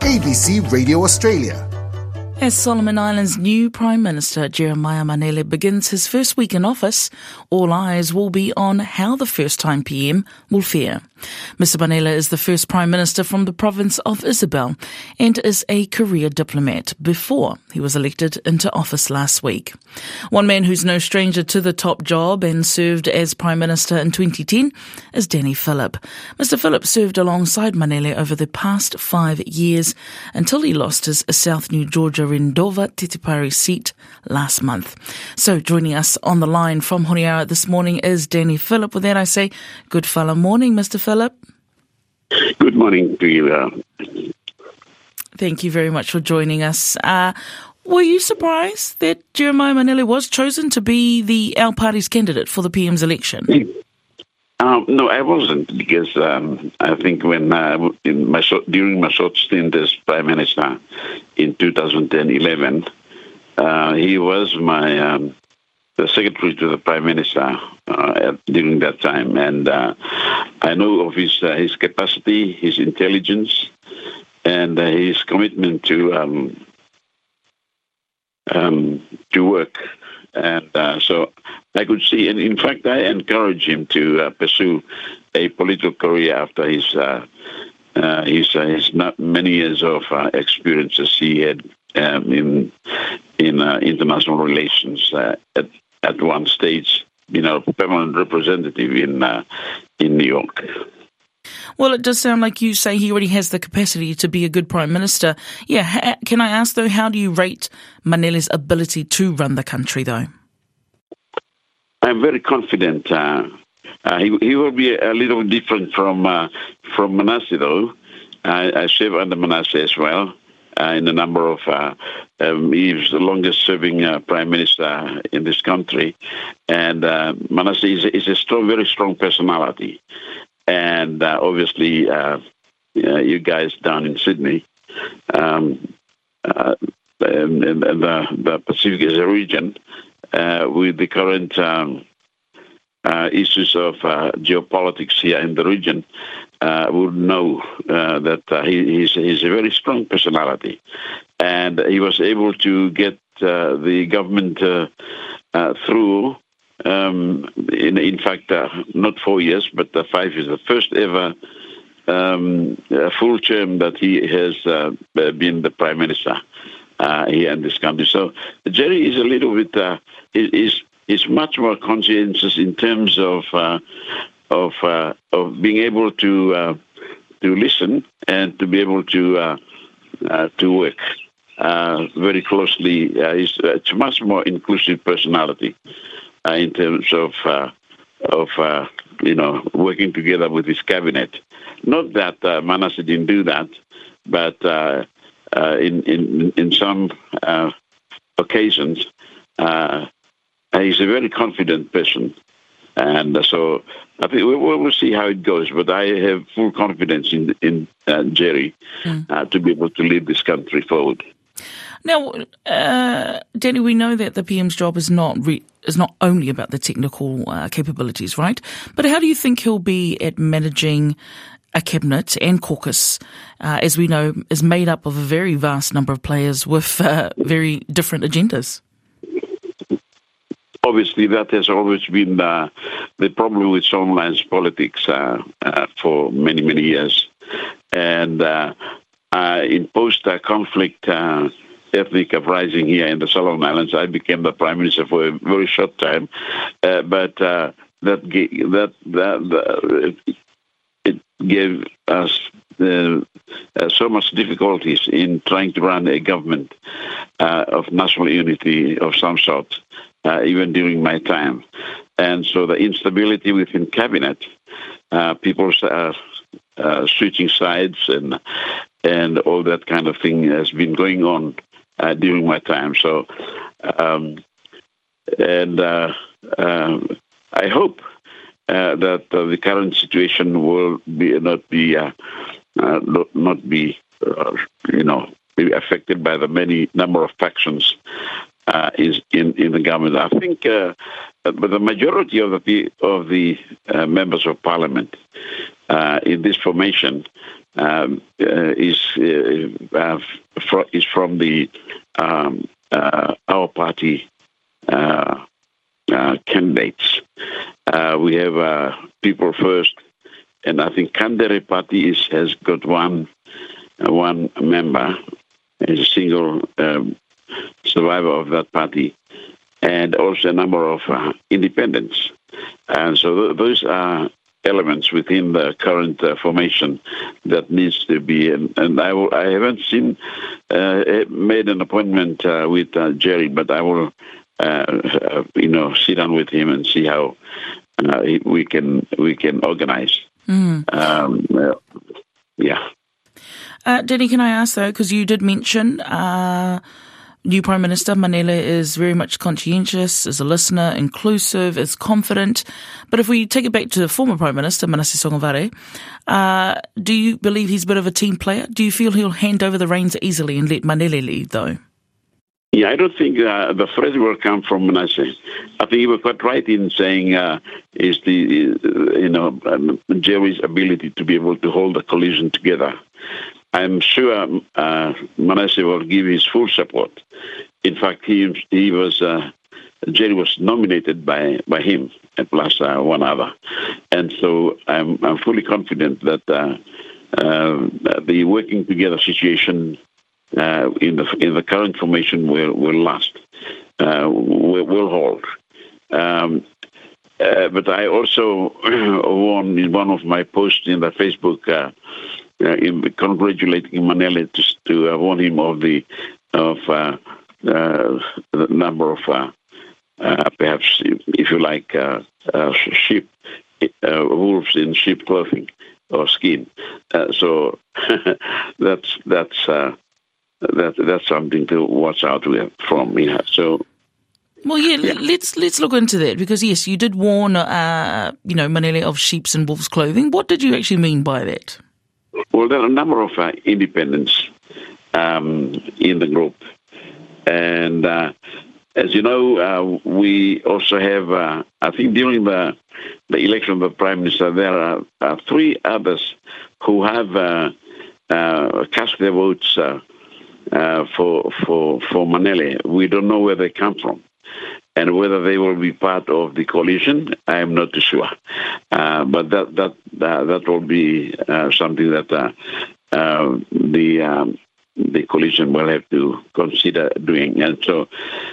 ABC Radio Australia. As Solomon Islands' new Prime Minister, Jeremiah Manele, begins his first week in office, all eyes will be on how the first-time PM will fare. Mr Manele is the first Prime Minister from the province of Isabel and is a career diplomat before he was elected into office last week. One man who's no stranger to the top job and served as Prime Minister in 2010 is Danny Phillip. Mr Phillip served alongside Manele over the past 5 years until he lost his South New Georgia Rendova Titipari seat last month. So joining us on the line from Honiara this morning is Danny Phillip. With that I say, good fella morning, Mr Phillip. Good morning to you. Thank you very much for joining us. Were you surprised that Jeremiah Manele was chosen to be our party's candidate for the PM's election? No, I wasn't, because I think when during my short stint as Prime Minister in 2010-11, he was my the secretary to the Prime Minister during that time, and I know of his capacity, his intelligence, and his commitment to work. And so I could see, and in fact, I encouraged him to pursue a political career after his not many years of experiences he had in international relations. At one stage, permanent representative in New York. Well, it does sound like you say he already has the capacity to be a good Prime Minister. Yeah, can I ask, though, how do you rate Manele's ability to run the country, though? I'm very confident. He will be a little different from Manasseh, though. I serve under Manasseh as well in a number of... he's the longest-serving Prime Minister in this country. And Manasseh is a very strong personality. And obviously, you guys down in Sydney, and the Pacific as a region, with the current issues of geopolitics here in the region, would know that he's a very strong personality. And he was able to get the government through. In fact, not 4 years, but 5 years. The first ever full term that he has been the Prime Minister here in this country. So Jerry is a little bit is much more conscientious in terms of being able to listen and to be able to work very closely. He's a much more inclusive personality. In terms of working together with his cabinet. Not that Manasseh didn't do that, but in some occasions, he's a very confident person. And so I think we'll see how it goes, but I have full confidence in Jerry to be able to lead this country forward. Now, Danny, we know that the PM's job is not only about the technical capabilities, right? But how do you think he'll be at managing a cabinet and caucus, as we know, is made up of a very vast number of players with very different agendas? Obviously, that has always been the problem with Solomon Islands politics for many, many years. And in post-conflict ethnic uprising here in the Solomon Islands, I became the Prime Minister for a very short time, but it gave us so much difficulties in trying to run a government of national unity of some sort, even during my time. And so the instability within cabinet, people switching sides and all that kind of thing has been going on during my time. So, I hope that the current situation will not be maybe affected by the many number of factions is in the government. I think, but the majority of the members of Parliament in this formation is from the our party candidates. We have People First, and I think Kandere Party has got one member, as a single survivor of that party, and also a number of independents. And so those are elements within the current formation that needs to be. And I haven't made an appointment with Jerry, but I will, sit down with him and see how we can organize. Denny, can I ask though, because you did mention new Prime Minister Manele is very much conscientious, is a listener, inclusive, is confident. But if we take it back to the former Prime Minister, Manasseh Sogavare, do you believe he's a bit of a team player? Do you feel he'll hand over the reins easily and let Manele lead though? Yeah, I don't think the threat will come from Manasseh. I think he was quite right in saying is Jerry's ability to be able to hold the coalition together. I'm sure Manasseh will give his full support. In fact, Jerry was nominated by him plus one other, and so I'm fully confident that the working together situation in the current formation will last, will hold. But I also warned in one of my posts in the Facebook, in congratulating Manele to warn him of the number of perhaps, if you like, sheep, wolves in sheep clothing or skin. So that's something to watch out from. Yeah. So. Well, let's look into that, because yes, you did warn, Manele of sheep's and wolves clothing. What did you actually mean by that? Well, there are a number of independents in the group, and as you know, we also have. I think during the election of the Prime Minister, there are three others who have cast their votes for Manele. We don't know where they come from, and whether they will be part of the coalition, I am not too sure. But that will be something that the coalition will have to consider doing. And so,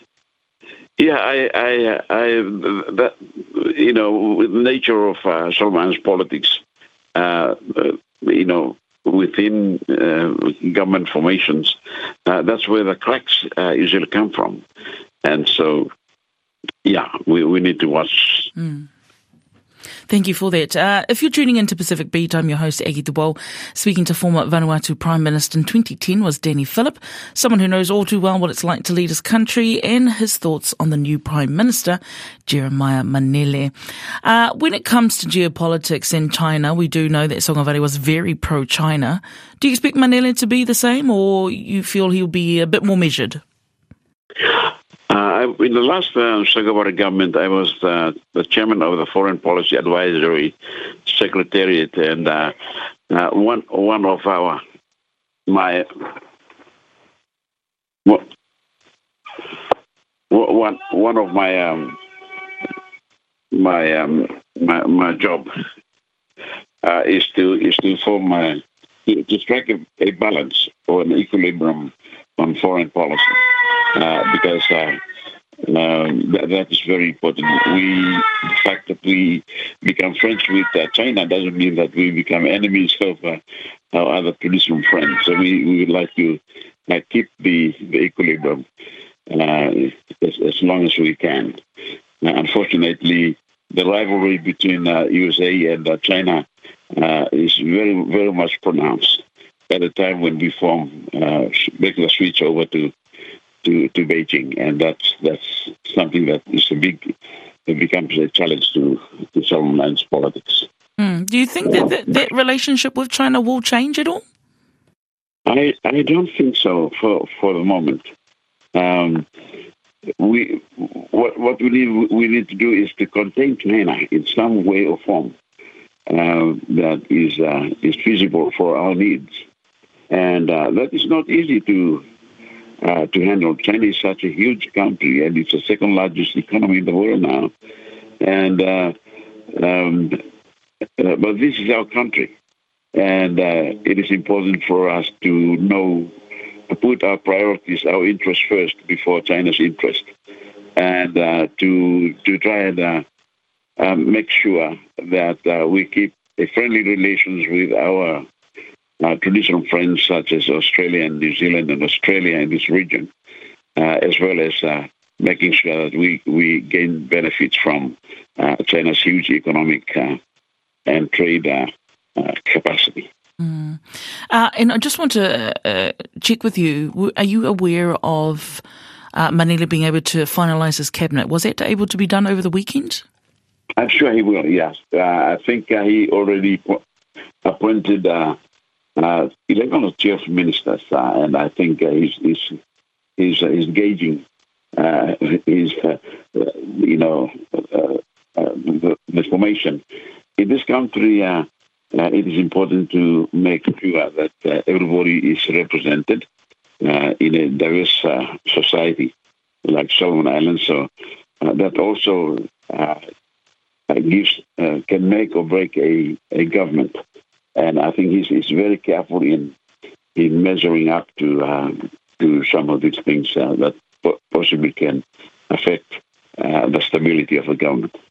with the nature of Solomons politics, within government formations, that's where the cracks usually come from. And so, we need to watch. Thank you for that. If you're tuning into Pacific Beat, I'm your host, Aggie Dubois. Speaking to former Vanuatu Prime Minister in 2010 was Danny Phillip, someone who knows all too well what it's like to lead his country, and his thoughts on the new Prime Minister, Jeremiah Manele. When it comes to geopolitics in China, we do know that Sogavare was very pro-China. Do you expect Manele to be the same, or you feel he'll be a bit more measured? In the last Sogavare government, I was the chairman of the Foreign Policy Advisory Secretariat, and one of my job is to form to strike a balance or an equilibrium on foreign policy, because that is very important. The fact that we become friends with China doesn't mean that we become enemies of our other traditional friends. So we would like to keep the equilibrium as long as we can. Unfortunately, the rivalry between USA and China is very, very much pronounced at the time when we make the switch over to Beijing, and that's something that is it becomes a challenge to Solomons politics. Do you think that relationship with China will change at all? I don't think so for the moment. What we need to do is to contain China in some way or form. that is feasible for our needs. And that is not easy to handle. China is such a huge country, and it's the second largest economy in the world now. And but this is our country, and it is important for us to put our priorities, our interests first before China's interest, and to try and make sure that we keep a friendly relations with our traditional friends such as Australia and New Zealand and Australia in this region, as well as making sure that we gain benefits from China's huge economic and trade capacity. And I just want to check with you, are you aware of Manila being able to finalise his cabinet? Was that able to be done over the weekend? I'm sure he will, yes. I think he already appointed 11 or 12 ministers, and I think he's gauging the formation. In this country, it is important to make sure that everybody is represented in a diverse society like Solomon Islands. So that also can make or break a government. And I think he's very careful in measuring up to some of these things that possibly can affect the stability of the government.